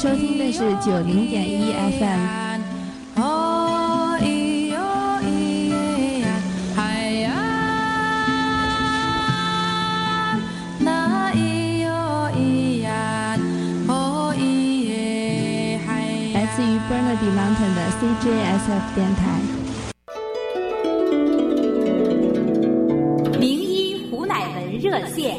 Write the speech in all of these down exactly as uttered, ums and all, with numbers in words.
收听的是九零点一 F M。来自于 Burnaby Mountain 的 C J S F 电台。 名医胡乃文热线。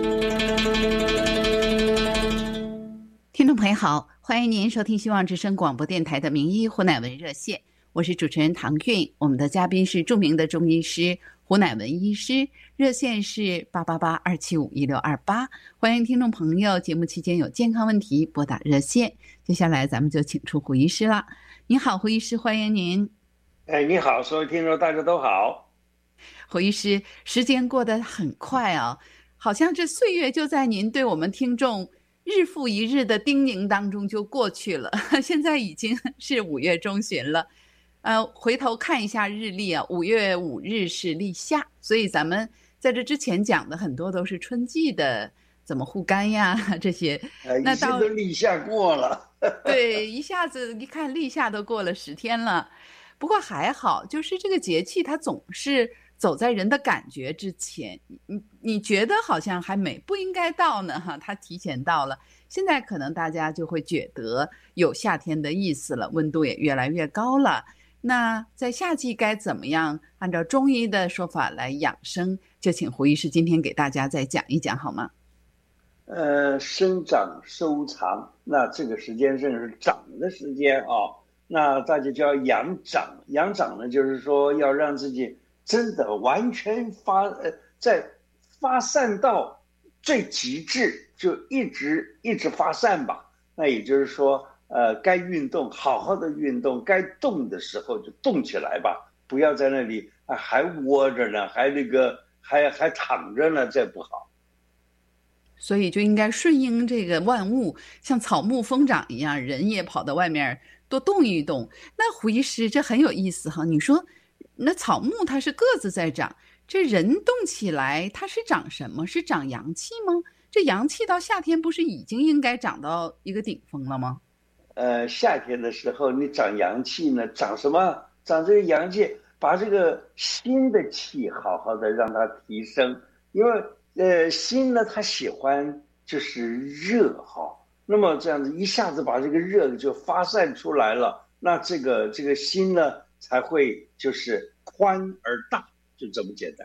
听众朋友好，欢迎您收听希望之声广播电台的名医胡乃文热线，我是主持人唐韵，我们的嘉宾是著名的中医师胡乃文医师，热线是八八八二七五一六二八，欢迎听众朋友节目期间有健康问题拨打热线。接下来咱们就请出胡医师了。您好，胡医师，欢迎您。 哎，你好，所有听众大家都好。 胡医师，时间过得很快啊，好像这岁月就在您对我们听众日复一日的叮咛当中就过去了，现在已经是五月中旬了。呃，回头看一下日历啊，五月五日是立夏，所以咱们在这之前讲的很多都是春季的怎么护肝呀这些。 呃，那到都立夏过了。 对，一下子一看立夏都过了十天了。不过还好，就是这个节气它总是走在人的感觉之前，你你觉得好像还没不应该到呢哈，它提前到了。现在可能大家就会觉得有夏天的意思了，温度也越来越高了。那在夏季该怎么样按照中医的说法来养生，就请胡医师今天给大家再讲一讲好吗？ 呃，生长收藏，那这个时间正是长的时间啊，那大家就要养长，养长呢就是说要让自己真的完全发呃，在发散到最极致，就一直一直发散吧。那也就是说，呃，该运动好好的运动，该动的时候就动起来吧，不要在那里啊还窝着呢，还那个还还躺着呢，这不好。 所以就应该顺应这个万物，像草木疯长一样，人也跑到外面多动一动。那胡医师，这很有意思哈，你说那草木它是各自在长，这人动起来它是长什么？是长阳气吗？这阳气到夏天不是已经应该长到一个顶峰了吗？ 呃，夏天的时候你长阳气呢，长什么？长这个阳气，把这个心的气好好的让它提升，因为呃心呢它喜欢就是热哈，那么这样子一下子把这个热就发散出来了，那这个这个心呢才会就是宽而大，就这么简单。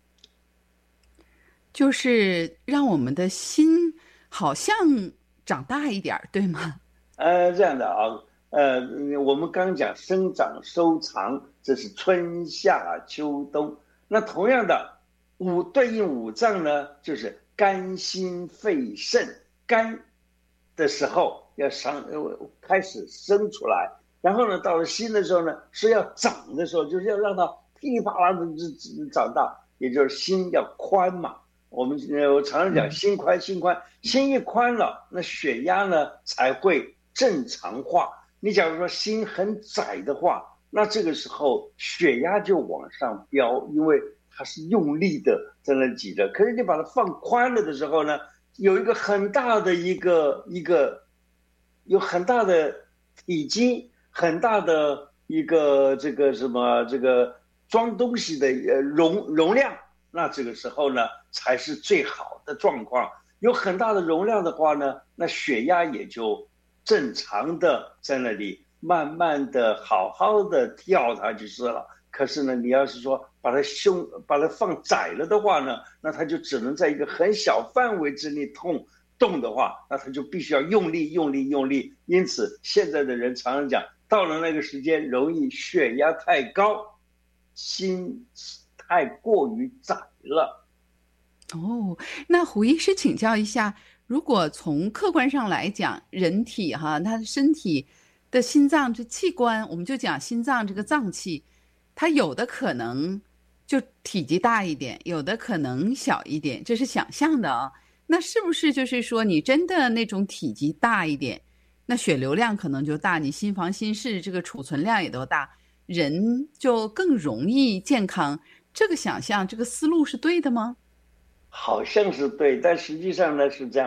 就是让我们的心好像长大一点，对吗？ 呃，这样的啊，呃，我们刚讲生长收藏，这是春夏秋冬。那同样的，五对应五脏呢，就是肝心肺肾。肝的时候要上呃开始生出来，然后呢，到了心的时候呢，是要长的时候，就是要让它噼里啪啦的长大，也就是心要宽嘛。我们呃，我常常讲心宽，心宽，心一宽了，那血压呢才会正常化。你假如说心很窄的话，那这个时候血压就往上飙，因为它是用力的在那挤着。可是你把它放宽了的时候呢，有一个很大的一个一个，有很大的体积，很大的一个这个什么这个装东西的呃容容量。那这个时候呢，才是最好的状况。有很大的容量的话呢，那血压也就正常的在那里慢慢的好好的跳它就是了。可是呢，你要是说把它胸把它放窄了的话呢，那它就只能在一个很小范围之内痛动的话，那它就必须要用力用力用力。因此现在的人常常讲，到了那个时间容易血压太高，心太过于窄了。 哦，那胡医师请教一下，如果从客观上来讲，人体哈，他的身体的心脏这器官，我们就讲心脏这个脏器，它有的可能就体积大一点，有的可能小一点，这是想象的啊。那是不是就是说，你真的那种体积大一点，那血流量可能就大，你心房心室这个储存量也都大，人就更容易健康？这个想象，这个思路是对的吗？ 好像是对，但实际上呢是这样的，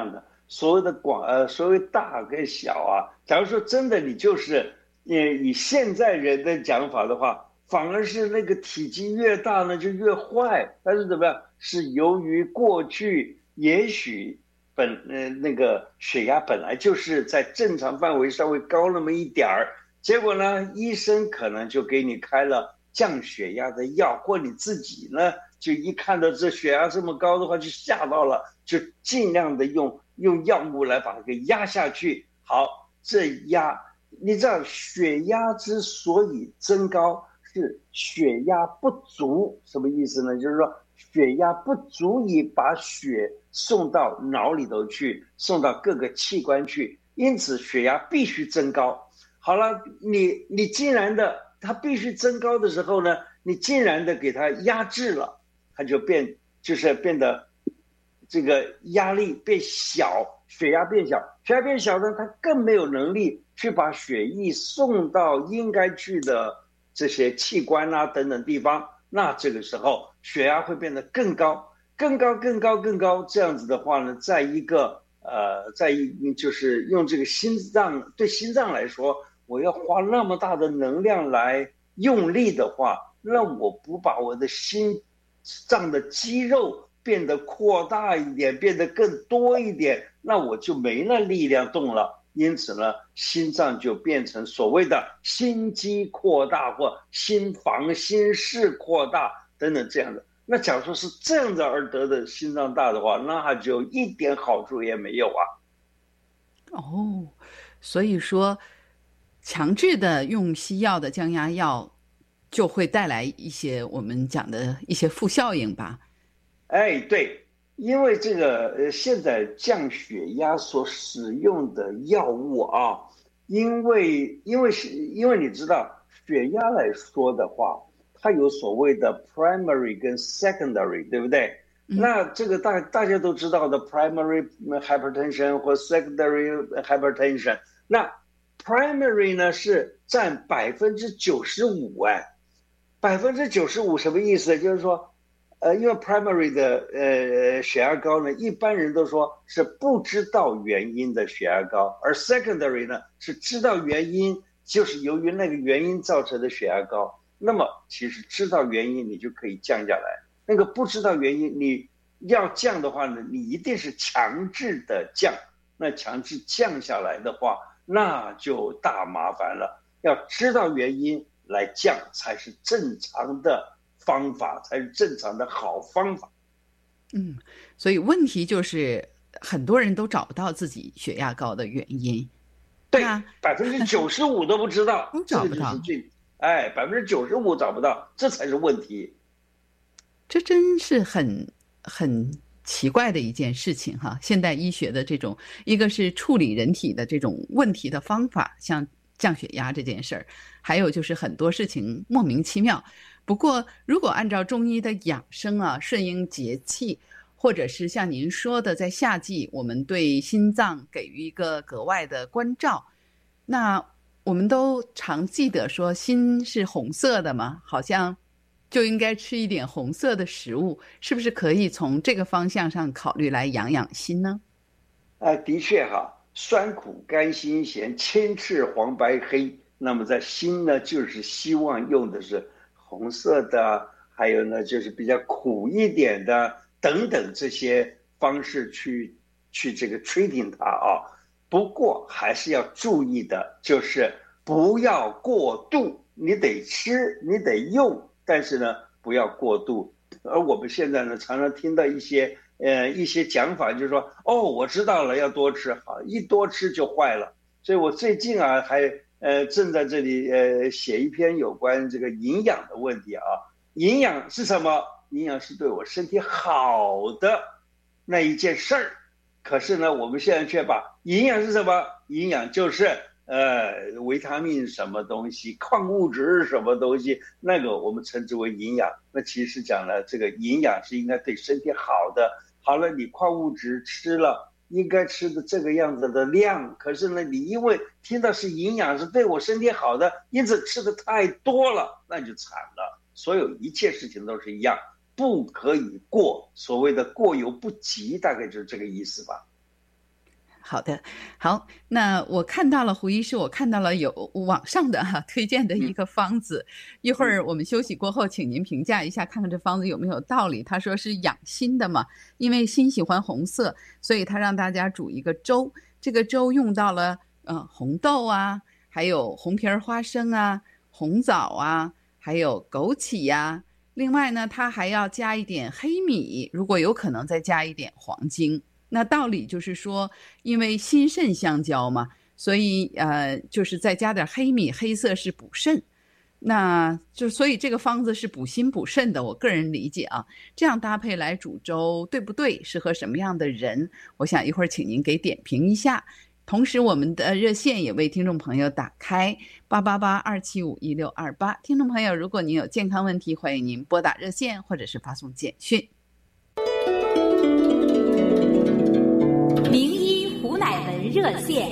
所谓的广呃，所谓大跟小啊，假如说真的你就是呃以现在人的讲法的话，反而是那个体积越大呢就越坏。但是怎么样？是由于过去也许本呃那个血压本来就是在正常范围稍微高那么一点儿，结果呢，医生可能就给你开了降血压的药，或你自己呢就一看到这血压这么高的话就吓到了，就尽量的用用药物来把它给压下去。好，这压你知道血压之所以增高是血压不足，什么意思呢？就是说血压不足以把血送到脑里头去，送到各个器官去，因此血压必须增高。好了，你你竟然的它必须增高的时候呢，你竟然的给它压制了，它就变就是变得这个压力变小，血压变小，血压变小呢，它更没有能力去把血液送到应该去的这些器官啊等等地方。那这个时候血压会变得更高，更高，更高，更高。这样子的话呢，在一个呃，在一就是用这个心脏对心脏来说，我要花那么大的能量来用力的话，那我不把我的心脏的肌肉变得扩大一点，变得更多一点，那我就没那力量动了。因此呢，心脏就变成所谓的心肌扩大或心房心室扩大等等这样的。那假如说是这样子而得的心脏大的话，那就一点好处也没有啊。 哦，所以说强制的用西药的降压药就会带来一些我们讲的一些副效应吧？ 哎，对，因为这个呃，现在降血压所使用的药物啊，因为因为是因为你知道血压来说的话，它有所谓的 primary 跟 secondary， 对不对？ 嗯、 那这个大大家都知道的 primary hypertension 或 secondary hypertension， 那 primary 呢是占百分之九十五，哎，百分之九十五什么意思？就是说。呃，因为 primary 的呃血压高呢，一般人都说是不知道原因的血压高，而 secondary 呢是知道原因，就是由于那个原因造成的血压高。那么其实知道原因你就可以降下来，那个不知道原因你要降的话呢，你一定是强制的降，那强制降下来的话，那就大麻烦了。要知道原因来降才是正常的。方法才是正常的好方法。 嗯，所以问题就是很多人都找不到自己血压高的原因。 对，百分之九十五都不知道， 都找不到。 这就是最哎，百分之九十五找不到，这才是问题。 这真是很很奇怪的一件事情哈！现代医学的这种，一个是处理人体的这种问题的方法，像降血压这件事儿，还有就是很多事情莫名其妙。不过，如果按照中医的养生啊，顺应节气，或者是像您说的，在夏季我们对心脏给予一个格外的关照，那我们都常记得说心是红色的嘛，好像就应该吃一点红色的食物，是不是可以从这个方向上考虑来养养心呢？ 啊，的确哈，酸苦甘辛咸，青赤黄白黑，那么在心呢，就是希望用的是红色的，还有呢就是比较苦一点的等等这些方式去去这个 treating 它啊。不过还是要注意的，就是不要过度，你得吃，你得用，但是呢不要过度。而我们现在呢常常听到一些呃一些讲法，就是说哦我知道了，要多吃，好，一多吃就坏了。所以我最近啊还。呃，正在这里呃写一篇有关这个营养的问题啊。营养是什么？营养是对我身体好的那一件事儿。可是呢，我们现在却把营养是什么？营养就是呃维他命什么东西，矿物质什么东西，那个我们称之为营养。那其实讲了，这个营养是应该对身体好的。好了，你矿物质吃了。应该吃的这个样子的量，可是呢，你因为听到是营养是对我身体好的，因此吃的太多了，那就惨了。所有一切事情都是一样，不可以过，所谓的过犹不及，大概就是这个意思吧。 好的，好，那我看到了胡医师，我看到了有网上的哈、啊、推荐的一个方子，嗯、一会儿我们休息过后，请您评价一下，看看这方子有没有道理。他说是养心的嘛，因为心喜欢红色，所以他让大家煮一个粥，这个粥用到了呃红豆啊，还有红皮儿花生啊，红枣啊，还有枸杞呀、啊。另外呢，他还要加一点黑米，如果有可能再加一点黄精。那道理就是说，因为心肾相交嘛，所以呃，就是再加点黑米，黑色是补肾，那就所以这个方子是补心补肾的。我个人理解啊，这样搭配来煮粥对不对？适合什么样的人？我想一会儿请您给点评一下。同时，我们的热线也为听众朋友打开八八八二七五一六二八。听众朋友，如果您有健康问题，欢迎您拨打热线或者是发送简讯。 名医胡乃文热线，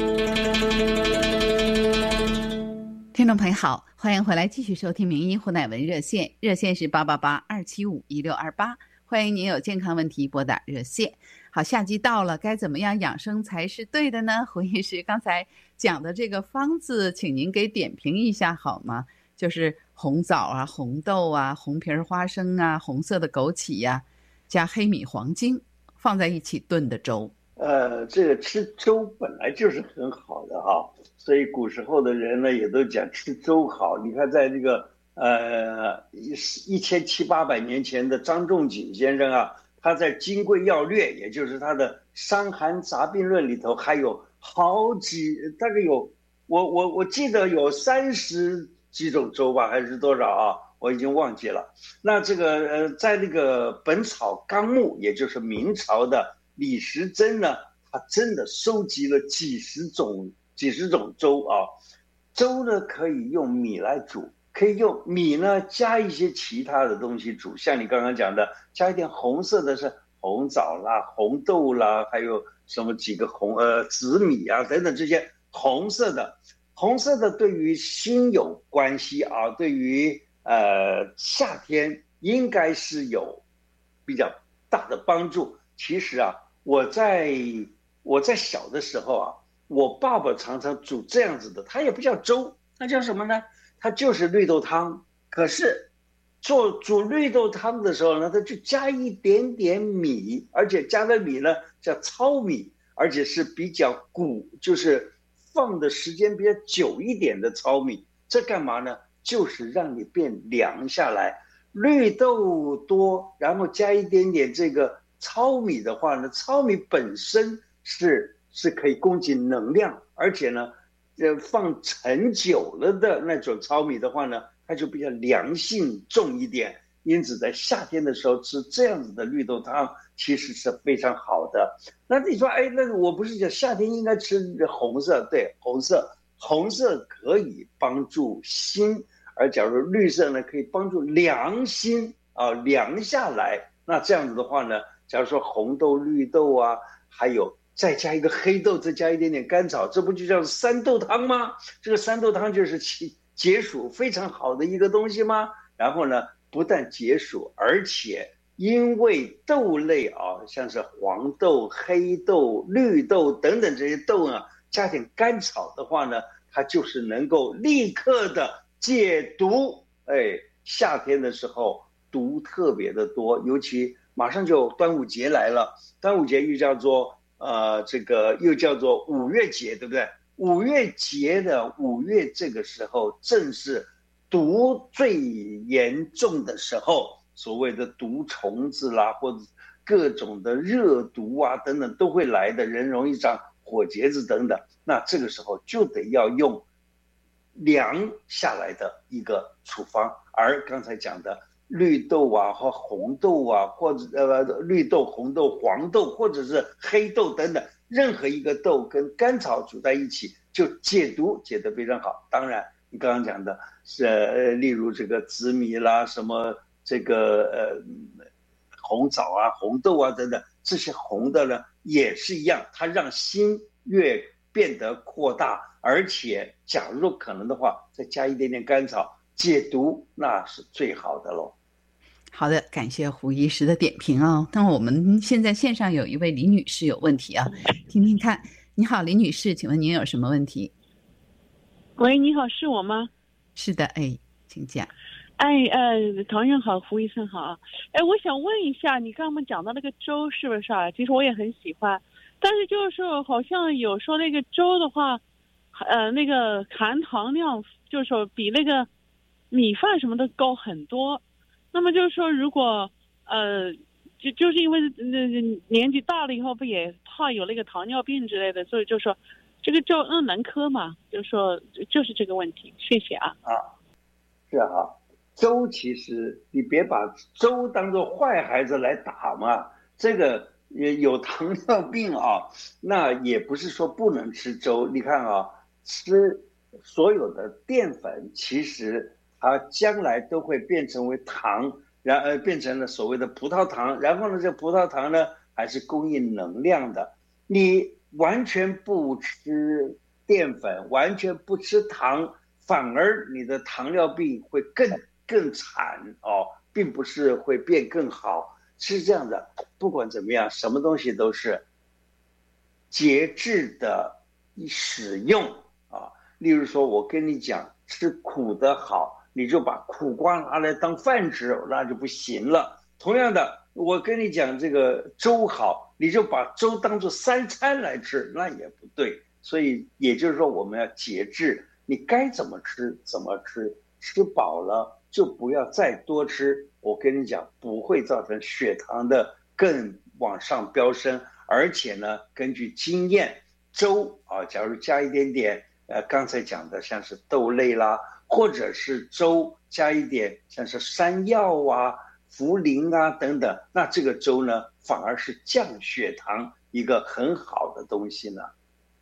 听众朋友好，欢迎回来继续收听名医胡乃文热线，热线是八八八二七五一六二八，欢迎您有健康问题拨打热线。好，夏季到了，该怎么样养生才是对的呢？胡医师刚才讲的这个方子，请您给点评一下好吗？就是红枣啊、红豆啊、红皮花生啊、红色的枸杞呀、啊，加黑米、黄精放在一起炖的粥。 呃，这个吃粥本来就是很好的哈，所以古时候的人呢也都讲吃粥好。你看，在这个呃一一千七八百年前的张仲景先生啊，他在《金匮要略》，也就是他的《伤寒杂病论》里头，还有好几，大概有我我我记得有三十几种粥吧，还是多少啊？我已经忘记了。那这个呃，在那个《本草纲目》，也就是明朝的李时珍呢，他真的收集了几十种几十种粥啊。粥呢可以用米来煮，可以用米呢加一些其他的东西煮，像你刚刚讲的，加一点红色的是红枣啦、红豆啦，还有什么几个红呃紫米啊等等这些红色的，红色的对于心有关系啊，对于呃夏天应该是有比较大的帮助。其实啊，我在我在小的时候啊，我爸爸常常煮这样子的，它也不叫粥，它叫什么呢？它就是绿豆汤。可是做煮绿豆汤的时候呢，它就加一点点米，而且加的米呢叫糙米，而且是比较古，就是放的时间比较久一点的糙米。这干嘛呢？就是让你变凉下来。绿豆多，然后加一点点这个糙米的话呢，糙米本身是是可以供给能量，而且呢，呃，放陈久了的那种糙米的话呢，它就比较凉性重一点。因此，在夏天的时候吃这样子的绿豆汤，其实是非常好的。那你说，哎，那我不是讲夏天应该吃红色？对，红色，红色可以帮助心，而假如绿色呢，可以帮助凉心啊，凉下来。那这样子的话呢？假如说红豆、绿豆啊，还有再加一个黑豆，再加一点点甘草，这不就叫三豆汤吗？这个三豆汤就是解暑非常好的一个东西吗？然后呢，不但解暑，而且因为豆类啊，像是黄豆、黑豆、绿豆等等这些豆啊，加点甘草的话呢，它就是能够立刻的解毒。哎，夏天的时候毒特别的多，尤其马上就端午节来了，端午节又叫做呃这个又叫做五月节，对不对？五月节的五月这个时候正是毒最严重的时候，所谓的毒虫子啦，或者各种的热毒啊等等都会来的，人容易长火结子等等。那这个时候就得要用凉下来的一个处方，而刚才讲的绿豆啊和红豆啊，或者呃绿豆、红豆、黄豆，或者是黑豆等等，任何一个豆跟甘草煮在一起，就解毒解得非常好。当然，你刚刚讲的是，呃、例如这个紫米啦，什么这个呃红枣啊、红豆啊等等，这些红的呢也是一样，它让心越变得扩大，而且假如可能的话，再加一点点甘草解毒，那是最好的喽。 好的，感谢胡医师的点评哦。那我们现在线上有一位李女士有问题啊，听听看。你好，李女士，请问您有什么问题？ 喂，你好，是我吗？ 是的，哎，请讲。 哎，呃，唐院好，胡医生好。哎，我想问一下，你刚刚我们讲到那个粥是不是啊？其实我也很喜欢，但是就是说，好像有说那个粥的话，呃，那个含糖量就是说比那个米饭什么的高很多。那么就是说，如果呃，就就是因为那年纪大了以后，不也怕有那个糖尿病之类的，所以就说这个粥嗯能喝嘛？就说就是这个问题。谢谢啊。 啊，是啊，粥其实你别把粥当作坏孩子来打嘛。这个有糖尿病啊，那也不是说不能吃粥。你看啊，吃所有的淀粉，其实它将来都会变成为糖，然后变成了所谓的葡萄糖，然后呢，这葡萄糖呢还是供应能量的。你完全不吃淀粉，完全不吃糖，反而你的糖尿病会更更惨哦，并不是会变更好。是这样的，不管怎么样，什么东西都是节制的使用啊。例如说，我跟你讲吃苦的好，你就把苦瓜拿来当饭吃，那就不行了。同样的，我跟你讲这个粥好，你就把粥当作三餐来吃，那也不对。所以也就是说，我们要节制，你该怎么吃怎么吃，吃饱了就不要再多吃。我跟你讲，不会造成血糖的更往上飙升，而且呢，根据经验，粥啊，假如加一点点呃刚才讲的像是豆类啦，或者是粥加一点像是山药啊、茯苓啊等等，那这个粥呢反而是降血糖一个很好的东西呢。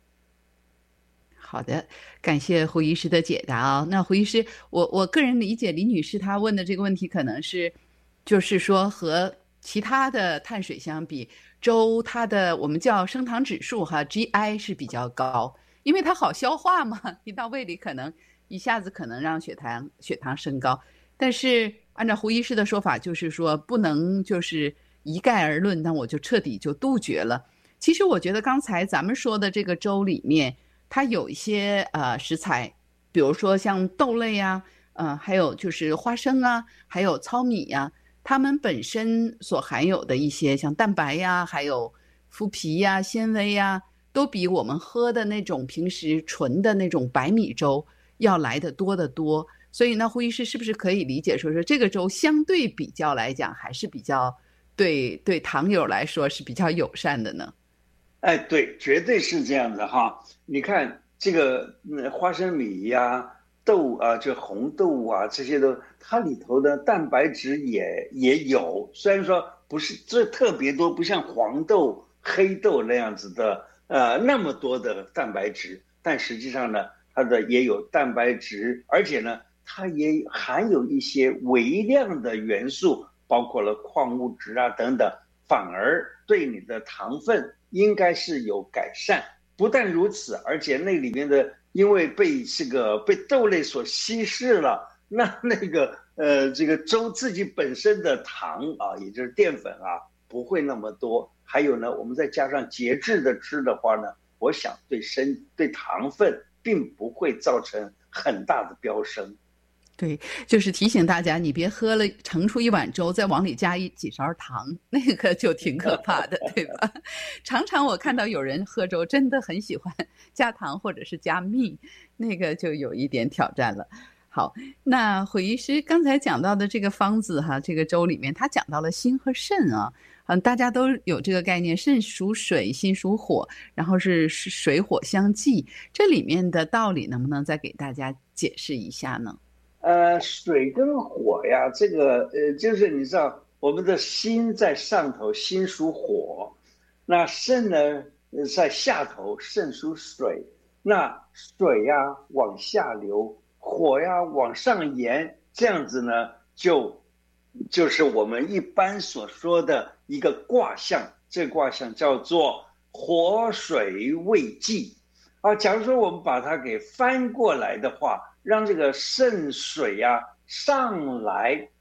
好的，感谢胡医师的解答啊、哦。那胡医师，我我个人理解李女士她问的这个问题可能是，就是说和其他的碳水相比，粥它的我们叫升糖指数哈 G I 是比较高，因为它好消化嘛，一到胃里可能一下子可能让血糖血糖升高。但是按照胡医师的说法，就是说不能就是一概而论，那我就彻底就杜绝了。其实我觉得刚才咱们说的这个粥里面，它有一些呃食材，比如说像豆类呀、啊，呃，还有就是花生啊，还有糙米呀、啊，它们本身所含有的一些像蛋白呀，还有麸皮呀、纤维呀，都比我们喝的那种平时纯的那种白米粥要来得多得多。所以呢，胡医师是不是可以理解说说这个粥相对比较来讲，还是比较对对糖友来说是比较友善的呢？ 哎，对，绝对是这样的哈。你看这个、嗯、花生米呀、啊、豆啊，这红豆啊，这些都它里头的蛋白质也也有，虽然说不是这特别多，不像黄豆、黑豆那样子的呃那么多的蛋白质，但实际上呢，它的也有蛋白质，而且呢，它也含有一些微量的元素，包括了矿物质啊等等，反而对你的糖分应该是有改善。不但如此，而且那里面的因为被这个被豆类所稀释了，那那个呃这个粥自己本身的糖啊，也就是淀粉啊，不会那么多。还有呢，我们再加上节制的吃的话呢，我想对身对糖分并不会造成很大的飙升。 对，就是提醒大家，你别喝了盛出一碗粥，再往里加一几勺糖，那个就挺可怕的，对吧？常常我看到有人喝粥，真的很喜欢加糖或者是加蜜，那个就有一点挑战了。好，那胡医师刚才讲到的这个方子哈，这个粥里面他讲到了心和肾啊，嗯，大家都有这个概念，肾属水，心属火，然后是水火相济，这里面的道理能不能再给大家解释一下呢？ 呃，水跟火呀，这个呃，就是你知道，我们的心在上头，心属火，那肾呢在下头，肾属水，那水呀往下流，火呀往上延，这样子呢，就就是我们一般所说的一个卦象，这个卦象叫做火水未济啊。假如说我们把它给翻过来的话，让这个肾水啊上来，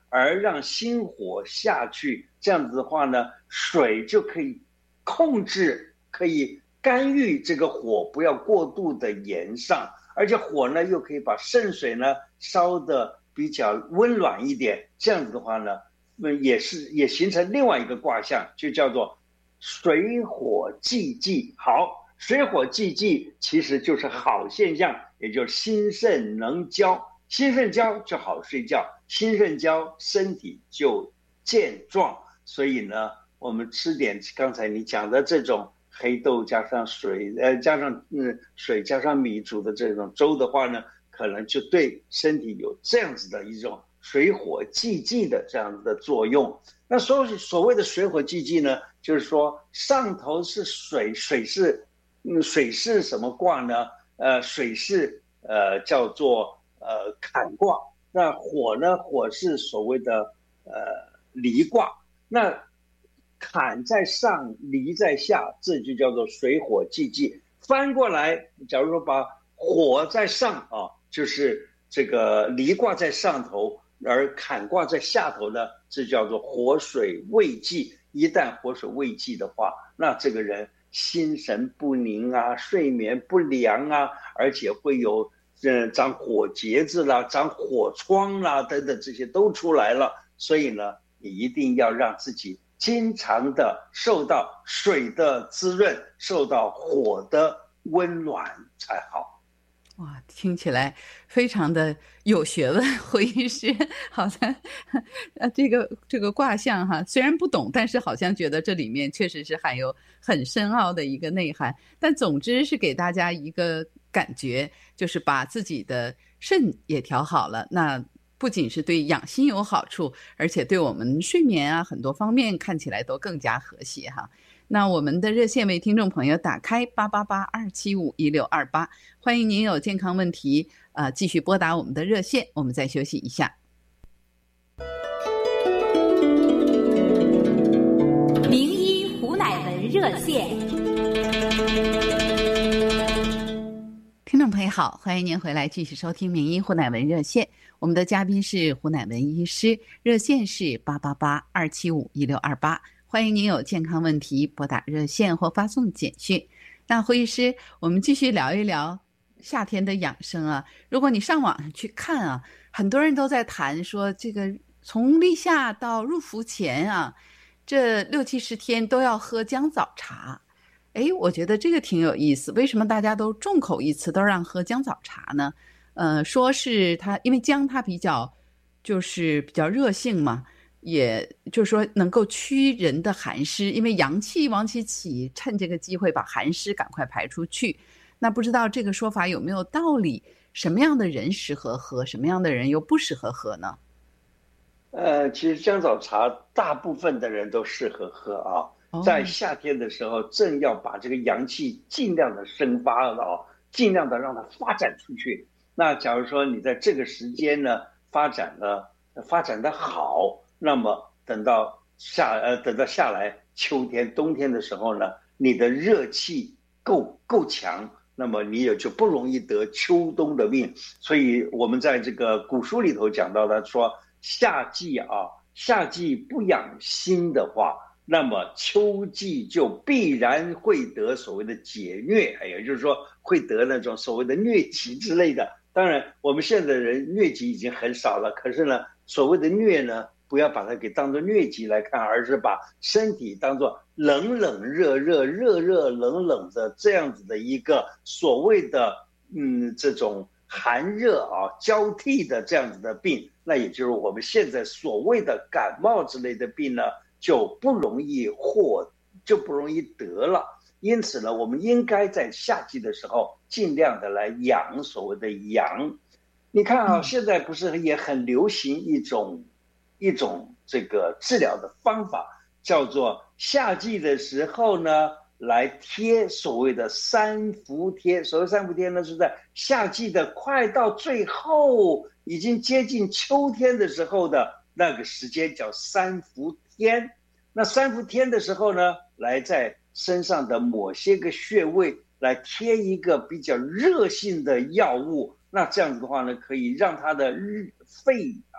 而让心火下去，这样子的话呢，水就可以控制，可以干预这个火不要过度的延上，而且火呢又可以把肾水呢烧得比较温暖一点，这样子的话呢，也是也形成另外一个卦象，就叫做水火既济。好，水火既济其实就是好现象，也就是心肾能交，心肾交就好睡觉，心肾交身体就健壮。所以呢，我们吃点刚才你讲的这种黑豆加上水，呃，加上嗯水加上米煮的这种粥的话呢，可能就对身体有这样子的一种水火既济的这样子的作用。那所所谓的水火既济呢，就是说上头是水，水是嗯水是什么卦呢？呃，水是呃叫做呃坎卦。那火呢？火是所谓的呃离卦。那坎在上，离在下，这就叫做水火既济。翻过来，假如说把火在上啊，就是这个离卦在上头，而坎卦在下头呢，这叫做火水未济。一旦火水未济的话，那这个人心神不宁啊，睡眠不良啊，而且会有呃长火结子啦、长火疮啦等等，这些都出来了。所以呢，你一定要让自己经常的受到水的滋润，受到火的温暖才好。 哇，听起来非常的有学问，胡医师好像呃这个这个卦象哈，虽然不懂，但是好像觉得这里面确实是含有很深奥的一个内涵。但总之是给大家一个感觉，就是把自己的肾也调好了，那不仅是对养心有好处，而且对我们睡眠啊很多方面看起来都更加和谐哈。那我们的热线为听众朋友打开八八八二七五一六二八，欢迎您有健康问题呃继续拨打我们的热线。我们再休息一下。 名医胡乃文热线。 听众朋友好，欢迎您回来继续收听名医胡乃文热线。我们的嘉宾是胡乃文医师，热线是八八八二七五一六二八。欢迎您有健康问题拨打热线或发送简讯。那胡医师，我们继续聊一聊夏天的养生啊。如果你上网上去看啊，很多人都在谈说，这个从立夏到入伏前啊，这六七十天都要喝姜枣茶。哎，我觉得这个挺有意思。为什么大家都众口一词都让喝姜枣茶呢？呃，说是它因为姜它比较就是比较热性嘛。也就是说能够驱人的寒湿，因为阳气往起起，趁这个机会把寒湿赶快排出去。那不知道这个说法有没有道理？什么样的人适合喝，什么样的人又不适合喝呢？ 呃，其实姜枣茶大部分的人都适合喝啊。哦、在夏天的时候，正要把这个阳气尽量的生发啊，尽量的让它发展出去。那假如说你在这个时间呢，发展了，发展的好。那么等到下呃等到下来秋天冬天的时候呢，你的热气够够强，那么你也就不容易得秋冬的病。所以我们在这个古书里头讲到的说，夏季啊，夏季不养心的话，那么秋季就必然会得所谓的解疟，也就是说会得那种所谓的疟疾之类的。当然我们现在的人疟疾已经很少了，可是呢，所谓的疟呢，不要把它给当作疟疾来看，而是把身体当作冷冷热热热热冷冷的这样子的一个所谓的嗯这种寒热啊交替的这样子的病，那也就是我们现在所谓的感冒之类的病呢，就不容易获就不容易得了。因此呢，我们应该在夏季的时候尽量的来养所谓的阳。你看啊，现在不是也很流行一种一种这个治疗的方法，叫做夏季的时候呢，来贴所谓的三伏贴。所谓三伏贴呢，是在夏季的快到最后，已经接近秋天的时候的那个时间叫三伏天。那三伏天的时候呢，来在身上的某些个穴位来贴一个比较热性的药物。那这样子的话呢，可以让他的肺啊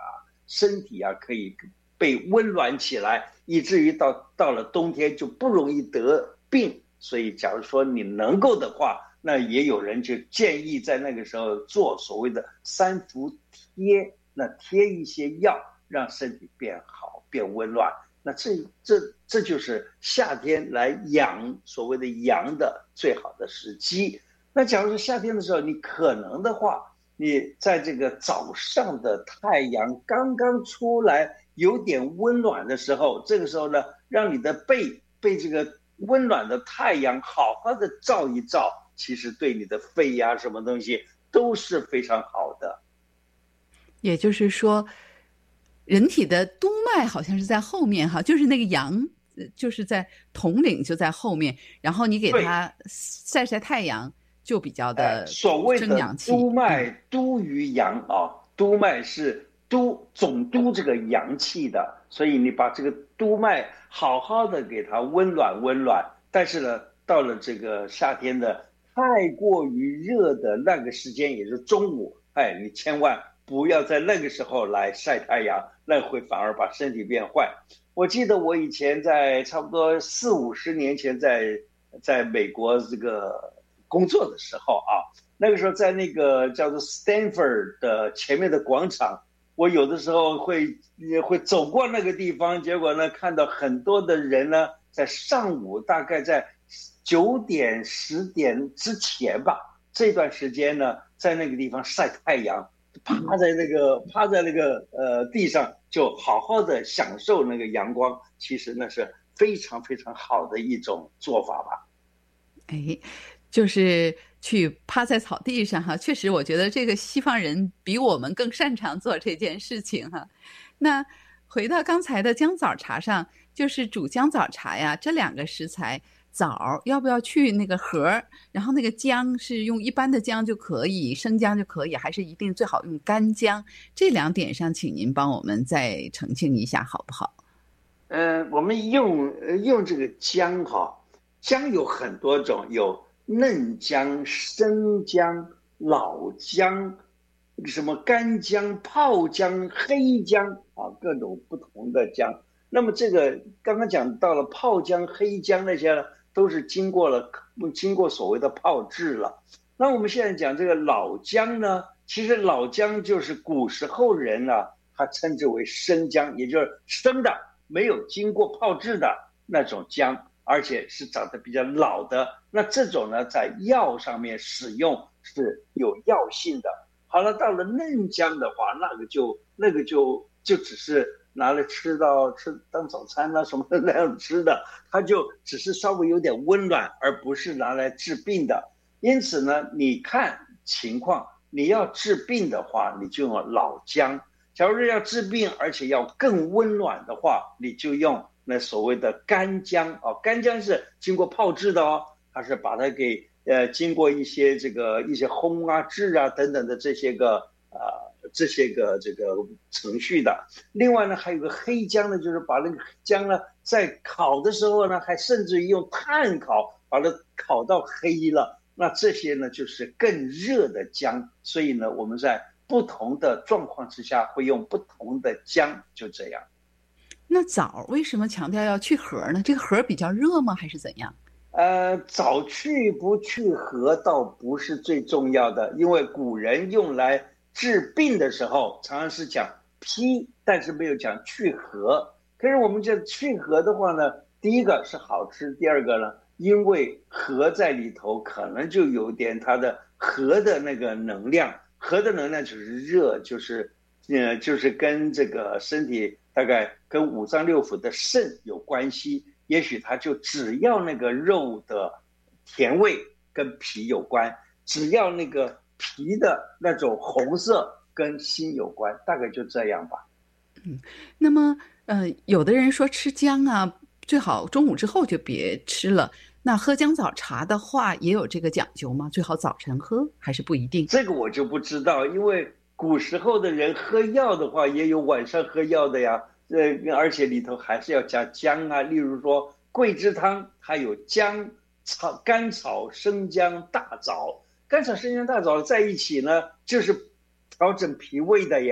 身体啊可以被温暖起来，以至于到到了冬天就不容易得病。所以假如说你能够的话，那也有人就建议在那个时候做所谓的三伏贴，那贴一些药让身体变好变温暖。那这这这就是夏天来养所谓的阳的最好的时机。那假如说夏天的时候，你可能的话，你在这个早上的太阳刚刚出来有点温暖的时候，这个时候呢，让你的背被这个温暖的太阳好好的照一照，其实对你的肺呀、啊、什么东西都是非常好的。 也就是说，人体的督脉好像是在后面哈，就是那个阳，就是在统领就在后面，然后你给它晒晒太阳，就比较的所谓的督脉，督于阳啊，督脉是督总督这个阳气的，所以你把这个督脉好好的给它温暖温暖。但是呢，到了这个夏天的太过于热的那个时间，也就是中午，哎，你千万不要在那个时候来晒太阳，那会反而把身体变坏。我记得我以前在差不多四五十年前在在美国这个工作的时候啊，那个时候在那个叫做 Stanford 的前面的广场，我有的时候会会走过那个地方，结果呢看到很多的人呢在上午大概在九点十点之前吧，这段时间呢在那个地方晒太阳，趴在那个趴在那个呃地上，就好好的享受那个阳光，其实那是非常非常好的一种做法吧。 哎，就是去趴在草地上哈，确实我觉得这个西方人比我们更擅长做这件事情哈。那回到刚才的姜枣茶上，就是煮姜枣茶呀，这两个食材，枣要不要去那个核，然后那个姜是用一般的姜就可以，生姜就可以，还是一定最好用干姜？这两点上请您帮我们再澄清一下好不好？ 呃，我们用用这个姜哈，姜有很多种，有嫩姜、生姜、老姜，什么干姜、泡姜、黑姜啊，各种不同的姜。那么这个刚刚讲到了泡姜、黑姜那些呢，都是经过了经过所谓的泡制了。那我们现在讲这个老姜呢，其实老姜就是古时候人呢、啊，他称之为生姜，也就是生的，没有经过泡制的那种姜，而且是长得比较老的。那这种呢，在药上面使用是有药性的。好了，到了嫩姜的话，那个就那个就就只是拿来吃到吃当早餐啊什么的那样吃的，它就只是稍微有点温暖，而不是拿来治病的。因此呢，你看情况，你要治病的话，你就用老姜；假如要治病而且要更温暖的话，你就用那所谓的干姜啊。干姜是经过泡制的哦，它是把它给呃经过一些这个一些烘啊、制啊等等的这些个呃。这些个这个程序的。另外呢，还有个黑姜呢，就是把那个姜呢，在烤的时候呢，还甚至于用炭烤，把它烤到黑了。那这些呢，就是更热的姜。所以呢，我们在不同的状况之下，会用不同的姜，就这样。 那枣为什么强调要去核呢？这个核比较热吗？还是怎样？ 呃，枣去不去核倒不是最重要的，因为古人用来治病的时候常常是讲披，但是没有讲去核。可是我们这去核的话呢，第一个是好吃，第二个呢，因为核在里头可能就有点它的核的那个能量，核的能量就是热，就是呃就是跟这个身体大概跟五脏六腑的肾有关系，也许它就只要那个肉的甜味跟皮有关，只要那个皮的那种红色跟心有关，大概就这样吧。 嗯，那么呃，有的人说吃姜啊，最好中午之后就别吃了。那喝姜枣茶的话，也有这个讲究吗？最好早晨喝，还是不一定？ 这个我就不知道，因为古时候的人喝药的话，也有晚上喝药的呀。呃，而且里头还是要加姜啊，例如说桂枝汤，它有姜、草、甘草、生姜、大枣。甘草、生姜、大枣在一起呢，就是调整脾胃的耶。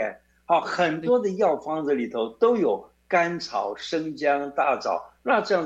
好，很多的药方子里头都有甘草、生姜、大枣，那这样